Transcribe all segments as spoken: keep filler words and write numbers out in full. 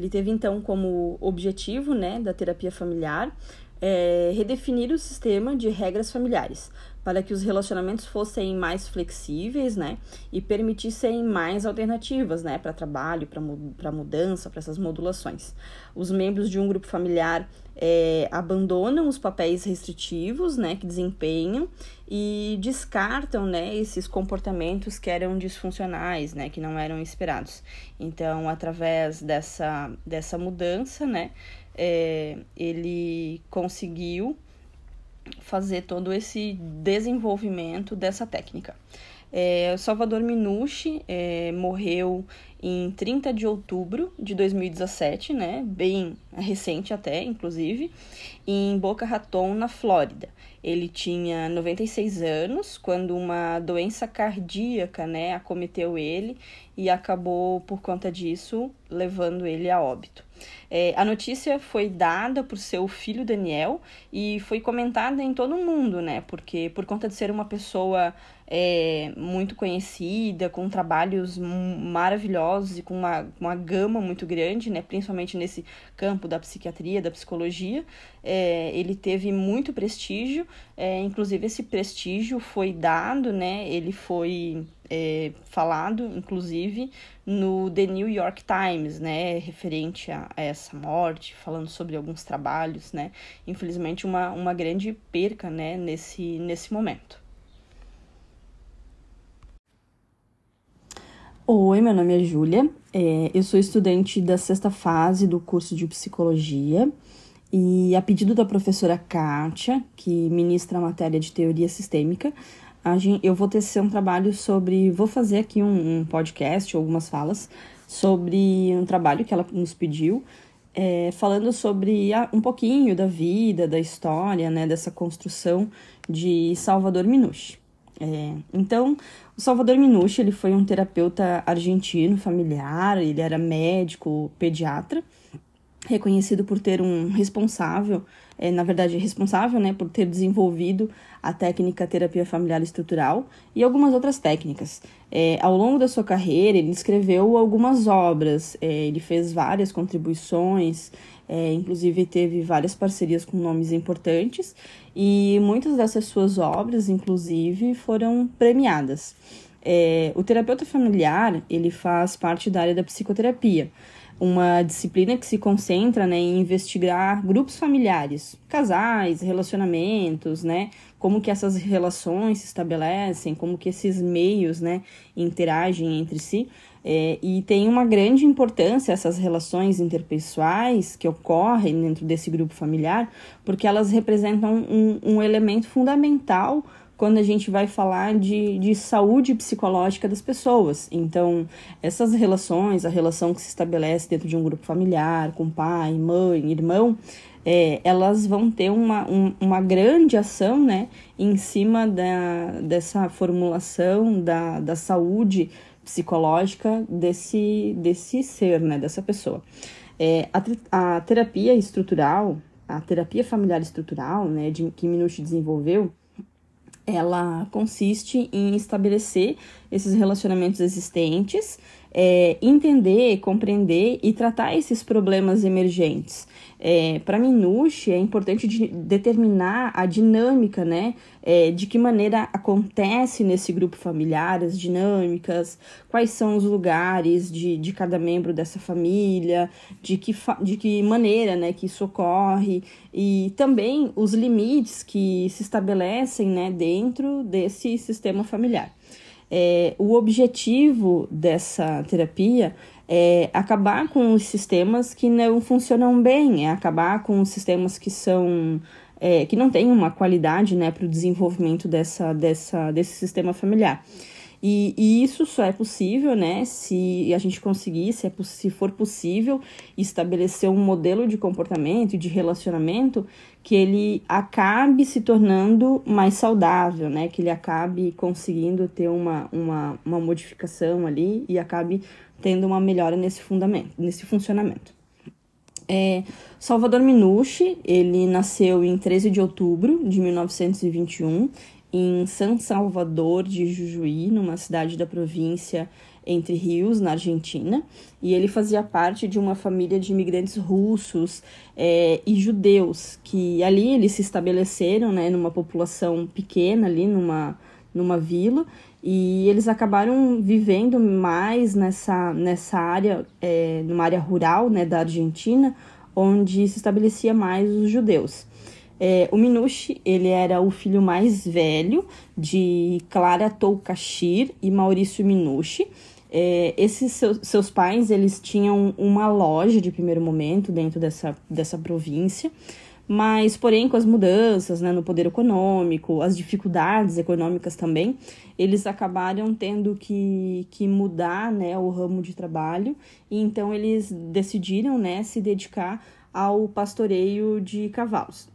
Ele teve, então, como objetivo, né, da terapia familiar é, redefinir o sistema de regras familiares, para que os relacionamentos fossem mais flexíveis, né, e permitissem mais alternativas, né, para trabalho, para mudança, para essas modulações. Os membros de um grupo familiar é, abandonam os papéis restritivos, né, que desempenham e descartam, né, esses comportamentos que eram disfuncionais, né, que não eram esperados. Então, através dessa, dessa mudança, né, é, ele conseguiu fazer todo esse desenvolvimento dessa técnica. É, Salvador Minucci é, morreu em trinta de outubro de dois mil e dezessete, né, bem recente até, inclusive, em Boca Raton, na Flórida. Ele tinha noventa e seis anos quando uma doença cardíaca, né, acometeu ele e acabou, por conta disso, levando ele a óbito. É, a notícia foi dada por seu filho Daniel e foi comentada em todo o mundo, né? Porque por conta de ser uma pessoa é, muito conhecida, com trabalhos maravilhosos e com uma, uma gama muito grande, né? Principalmente nesse campo da psiquiatria, da psicologia, é, ele teve muito prestígio. É, inclusive esse prestígio foi dado, né? Ele foi é, falado, inclusive, no The New York Times, né, referente a, a essa morte, falando sobre alguns trabalhos, né, infelizmente uma, uma grande perca, né, nesse, nesse momento. Oi, meu nome é Júlia, é, eu sou estudante da sexta fase do curso de Psicologia e, a pedido da professora Kátia, que ministra a matéria de Teoria Sistêmica, a gente, eu vou tecer um trabalho sobre, vou fazer aqui um, um podcast, algumas falas, sobre um trabalho que ela nos pediu, é, falando sobre a, um pouquinho da vida, da história, né, dessa construção de Salvador Minucci. É, então, o Salvador Minucci, ele foi um terapeuta argentino familiar, ele era médico, pediatra, reconhecido por ter um responsável, é, na verdade responsável, né, por ter desenvolvido a técnica terapia familiar estrutural e algumas outras técnicas. É, ao longo da sua carreira, ele escreveu algumas obras, é, ele fez várias contribuições, é, inclusive teve várias parcerias com nomes importantes e muitas dessas suas obras, inclusive, foram premiadas. É, o terapeuta familiar, ele faz parte da área da psicoterapia, uma disciplina que se concentra, né, em investigar grupos familiares, casais, relacionamentos, né, como que essas relações se estabelecem, como que esses meios, né, interagem entre si, é, e tem uma grande importância essas relações interpessoais que ocorrem dentro desse grupo familiar, porque elas representam um, um elemento fundamental quando a gente vai falar de, de saúde psicológica das pessoas. Então, essas relações, a relação que se estabelece dentro de um grupo familiar, com pai, mãe, irmão, é, elas vão ter uma, um, uma grande ação, né, em cima da, dessa formulação da, da saúde psicológica desse, desse ser, né, dessa pessoa. É, a, a terapia estrutural, a terapia familiar estrutural, né, de, que Minucci desenvolveu, ela consiste em estabelecer esses relacionamentos existentes, é, entender, compreender e tratar esses problemas emergentes. É, para Minucci, é importante de determinar a dinâmica, né, é, de que maneira acontece nesse grupo familiar, as dinâmicas, quais são os lugares de, de cada membro dessa família, de que, de que maneira, né, que isso ocorre, e também os limites que se estabelecem, né, dentro desse sistema familiar. É, o objetivo dessa terapia é acabar com os sistemas que não funcionam bem, é acabar com os sistemas que são é, que não têm uma qualidade, né, para o desenvolvimento dessa, dessa, desse sistema familiar. E, e isso só é possível, né, se a gente conseguir, se, é, se for possível, estabelecer um modelo de comportamento e de relacionamento que ele acabe se tornando mais saudável, né, que ele acabe conseguindo ter uma, uma, uma modificação ali e acabe tendo uma melhora nesse fundamento, nesse funcionamento. É, Salvador Minucci, ele nasceu em treze de outubro de mil novecentos e vinte e um, em San Salvador de Jujuy, numa cidade da província Entre Rios, na Argentina, e ele fazia parte de uma família de imigrantes russos é, e judeus, que ali eles se estabeleceram, né, numa população pequena, ali numa, numa vila, e eles acabaram vivendo mais nessa, nessa área, é, numa área rural, né, da Argentina, onde se estabelecia mais os judeus. É, o Minucci, ele era o filho mais velho de Clara Tolcachir e Maurício Minucci. É, esses seus, seus pais, eles tinham uma loja de primeiro momento dentro dessa, dessa província, mas, porém, com as mudanças, né, no poder econômico, as dificuldades econômicas também, eles acabaram tendo que, que mudar, né, o ramo de trabalho, e então eles decidiram, né, se dedicar ao pastoreio de cavalos.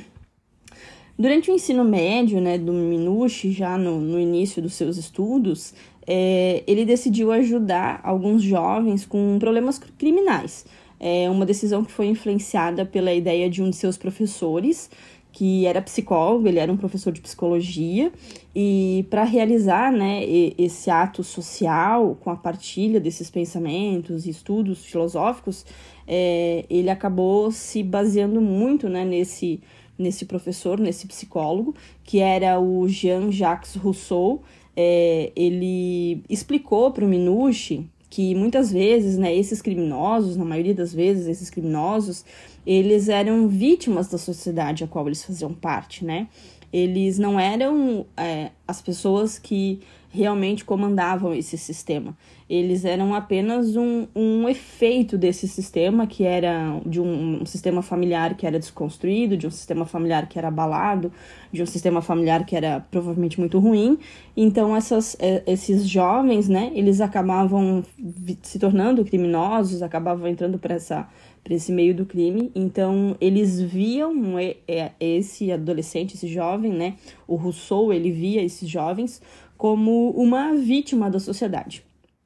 Durante o ensino médio, né, do Minucci, já no, no início dos seus estudos, é, ele decidiu ajudar alguns jovens com problemas criminais. É uma decisão que foi influenciada pela ideia de um de seus professores, que era psicólogo, ele era um professor de psicologia, e para realizar, né, esse ato social, com a partilha desses pensamentos e estudos filosóficos, é, ele acabou se baseando muito, né, nesse, nesse professor, nesse psicólogo, que era o Jean-Jacques Rousseau. É, ele explicou para o Minucci que muitas vezes, né, esses criminosos, na maioria das vezes, esses criminosos, eles eram vítimas da sociedade a qual eles faziam parte, né? Eles não eram é, as pessoas que realmente comandavam esse sistema. Eles eram apenas um, um efeito desse sistema, que era de um, um sistema familiar que era desconstruído, de um sistema familiar que era abalado, de um sistema familiar que era provavelmente muito ruim. Então, essas, esses jovens, né, eles acabavam se tornando criminosos, acabavam entrando para essa... para esse meio do crime. Então, eles viam esse adolescente, esse jovem, né? O Rousseau, ele via esses jovens como uma vítima da sociedade.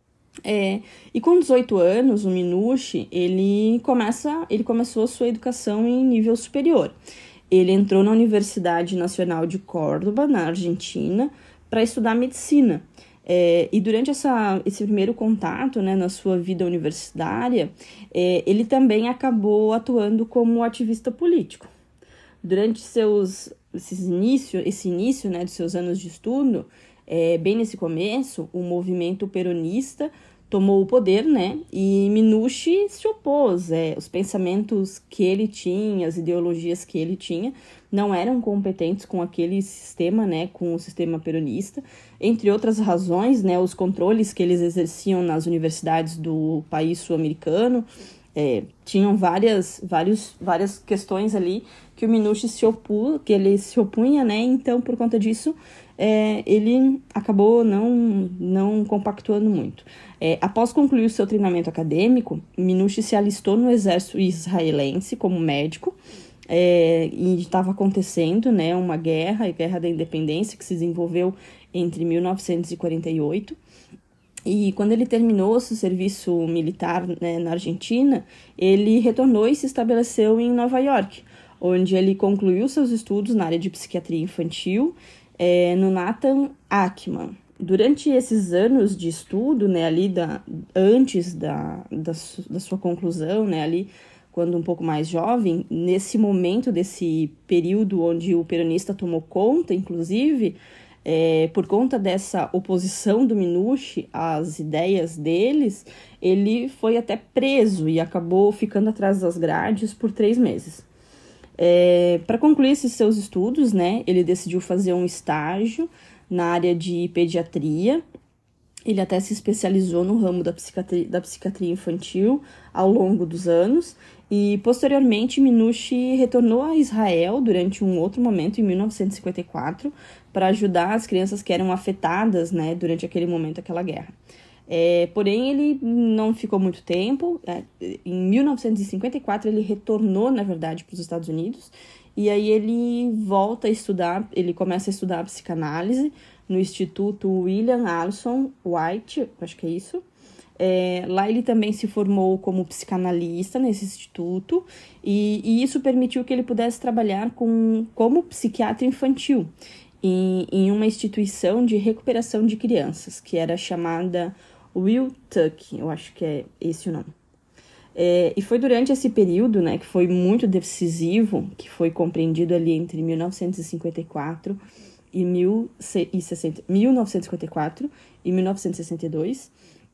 É, e com dezoito anos, o Minucci, ele, começa, ele começou a sua educação em nível superior. Ele entrou na Universidade Nacional de Córdoba, na Argentina, para estudar medicina. É, e durante essa, esse primeiro contato, né, na sua vida universitária, é, ele também acabou atuando como ativista político. Durante seus, esses início, esse início, né, dos seus anos de estudo, é, bem nesse começo, o movimento peronista tomou o poder, né, e Minucci se opôs. É, os pensamentos que ele tinha, as ideologias que ele tinha, não eram competentes com aquele sistema, né, com o sistema peronista. Entre outras razões, né, os controles que eles exerciam nas universidades do país sul-americano, é, tinham várias, vários, várias questões ali que o Minucci se opu, que ele se opunha, né, então, por conta disso, é, ele acabou não, não compactuando muito. É, após concluir o seu treinamento acadêmico, Minucci se alistou no exército israelense como médico. É, e estava acontecendo, né, uma guerra, a Guerra da Independência, que se desenvolveu entre mil novecentos e quarenta e oito. E quando ele terminou seu serviço militar, né, na Argentina, ele retornou e se estabeleceu em Nova York, onde ele concluiu seus estudos na área de psiquiatria infantil, é, no Nathan Ackman. Durante esses anos de estudo, né, ali da, antes da, da, da sua conclusão, né, ali quando um pouco mais jovem, nesse momento desse período onde o peronista tomou conta, inclusive, é, por conta dessa oposição do Minucci às ideias deles, ele foi até preso e acabou ficando atrás das grades por três meses. É, para concluir esses seus estudos, né, ele decidiu fazer um estágio na área de pediatria. Ele até se especializou no ramo da psiquiatria, da psiquiatria infantil ao longo dos anos. E, posteriormente, Minucci retornou a Israel durante um outro momento, em mil novecentos e cinquenta e quatro, para ajudar as crianças que eram afetadas, né, durante aquele momento, aquela guerra. É, porém, ele não ficou muito tempo. É, em mil novecentos e cinquenta e quatro, ele retornou, na verdade, para os Estados Unidos. E aí ele volta a estudar, ele começa a estudar a psicanálise no Instituto William Alson White, acho que é isso. É, lá ele também se formou como psicanalista nesse instituto, e, e isso permitiu que ele pudesse trabalhar com, como psiquiatra infantil em, em uma instituição de recuperação de crianças, que era chamada Will Tuck, eu acho que é esse o nome. É, e foi durante esse período, né, que foi muito decisivo, que foi compreendido ali entre mil novecentos e cinquenta e quatro e mil novecentos e cinquenta e quatro e mil novecentos e sessenta e dois,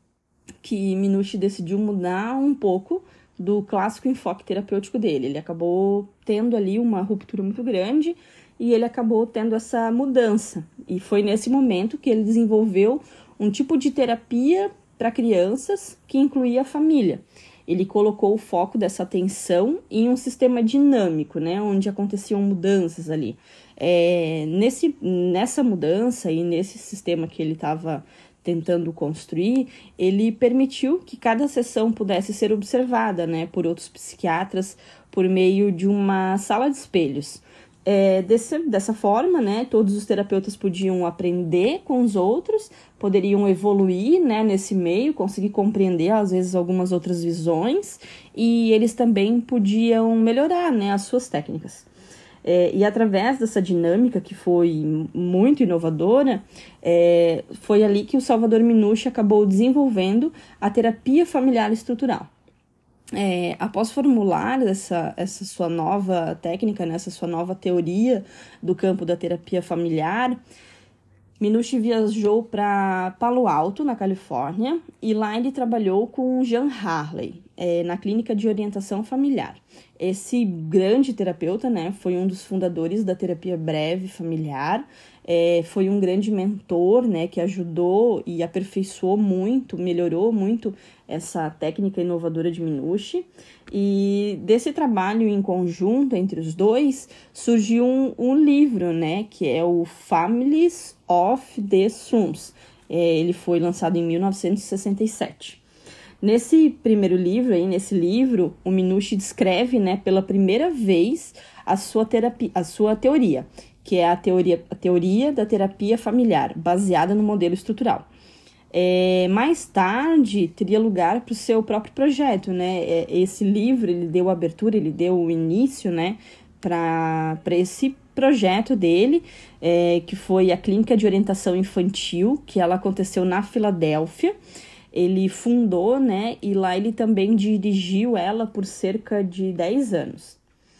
que Minucci decidiu mudar um pouco do clássico enfoque terapêutico dele. Ele acabou tendo ali uma ruptura muito grande e ele acabou tendo essa mudança. E foi nesse momento que ele desenvolveu um tipo de terapia para crianças que incluía a família. Ele colocou o foco dessa atenção em um sistema dinâmico, né, onde aconteciam mudanças ali. É, nesse, nessa mudança e nesse sistema que ele estava tentando construir, ele permitiu que cada sessão pudesse ser observada, né, por outros psiquiatras por meio de uma sala de espelhos. É, desse, dessa forma, né, todos os terapeutas podiam aprender com os outros, poderiam evoluir, né, nesse meio, conseguir compreender, às vezes, algumas outras visões, e eles também podiam melhorar, né, as suas técnicas. É, e através dessa dinâmica, que foi muito inovadora, é, foi ali que o Salvador Minucci acabou desenvolvendo a terapia familiar estrutural. É, após formular essa, essa sua nova técnica, né, essa sua nova teoria do campo da terapia familiar, Minucci viajou para Palo Alto, na Califórnia, e lá ele trabalhou com Jean Harley, é, na clínica de orientação familiar. Esse grande terapeuta, né, foi um dos fundadores da terapia breve familiar, é, foi um grande mentor, né, que ajudou e aperfeiçoou muito, melhorou muito essa técnica inovadora de Minucci. E desse trabalho em conjunto entre os dois, surgiu um, um livro, né, que é o Families of the Slums. É, ele foi lançado em mil novecentos e sessenta e sete. Nesse primeiro livro, aí, nesse livro, o Minucci descreve, né, pela primeira vez a sua, terapia, a sua teoria, que é a teoria, a teoria da terapia familiar, baseada no modelo estrutural. É, mais tarde, teria lugar para o seu próprio projeto, né? É, esse livro, ele deu abertura, ele deu o início, né, para esse projeto dele, é, que foi a Clínica de Orientação Infantil, que ela aconteceu na Filadélfia. Ele fundou, né, e lá ele também dirigiu ela por cerca de dez anos.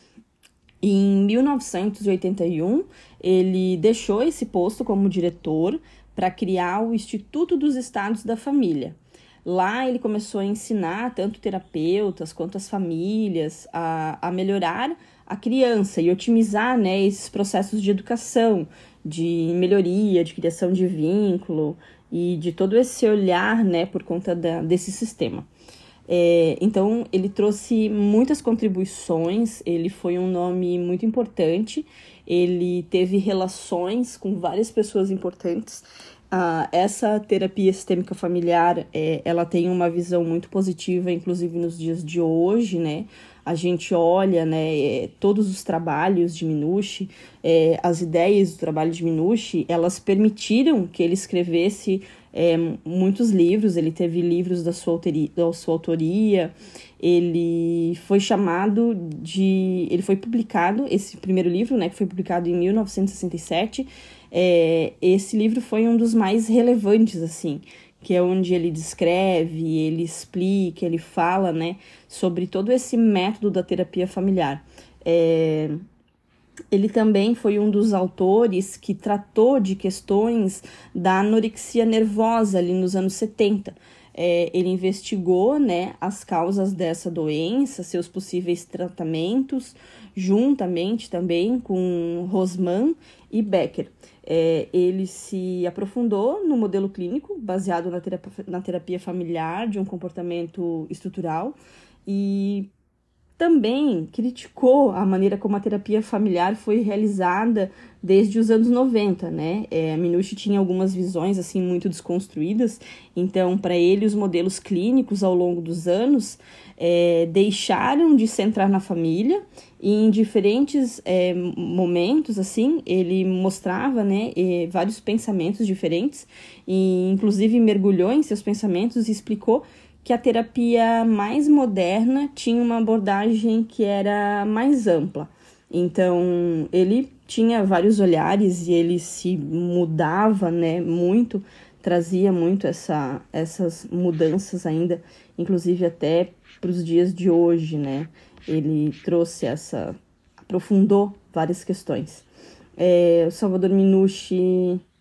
Em mil novecentos e oitenta e um, ele deixou esse posto como diretor para criar o Instituto dos Estados da Família. Lá ele começou a ensinar tanto terapeutas quanto as famílias a, a melhorar a criança e otimizar, né, esses processos de educação, de melhoria, de criação de vínculo e de todo esse olhar, né, por conta da, desse sistema. É, então, ele trouxe muitas contribuições, ele foi um nome muito importante, ele teve relações com várias pessoas importantes. Ah, essa terapia sistêmica familiar, é, ela tem uma visão muito positiva, inclusive nos dias de hoje, né? A gente olha, né, é, todos os trabalhos de Minucci, é, as ideias do trabalho de Minucci, elas permitiram que ele escrevesse é, muitos livros. Ele teve livros da sua, autoria, da sua autoria, ele foi chamado de... Ele foi publicado, esse primeiro livro, né, que foi publicado em mil novecentos e sessenta e sete, é, esse livro foi um dos mais relevantes, assim, que é onde ele descreve, ele explica, ele fala, né, sobre todo esse método da terapia familiar. É, ele também foi um dos autores que tratou de questões da anorexia nervosa ali nos anos setenta. É, ele investigou, né, as causas dessa doença, seus possíveis tratamentos, juntamente também com Rosman e Becker. É, ele se aprofundou no modelo clínico, baseado na terapia, na terapia familiar de um comportamento estrutural, e também criticou a maneira como a terapia familiar foi realizada desde os anos noventa, né? É, Minucci tinha algumas visões, assim, muito desconstruídas, então, para ele, os modelos clínicos, ao longo dos anos, é, deixaram de centrar na família, e em diferentes é, momentos, assim, ele mostrava, né, é, vários pensamentos diferentes, e, inclusive, mergulhou em seus pensamentos e explicou que a terapia mais moderna tinha uma abordagem que era mais ampla. Então, ele tinha vários olhares e ele se mudava, né, muito trazia muito essa, essas mudanças ainda, inclusive até para os dias de hoje, né? Ele trouxe essa, aprofundou várias questões. É, o Salvador Minuchin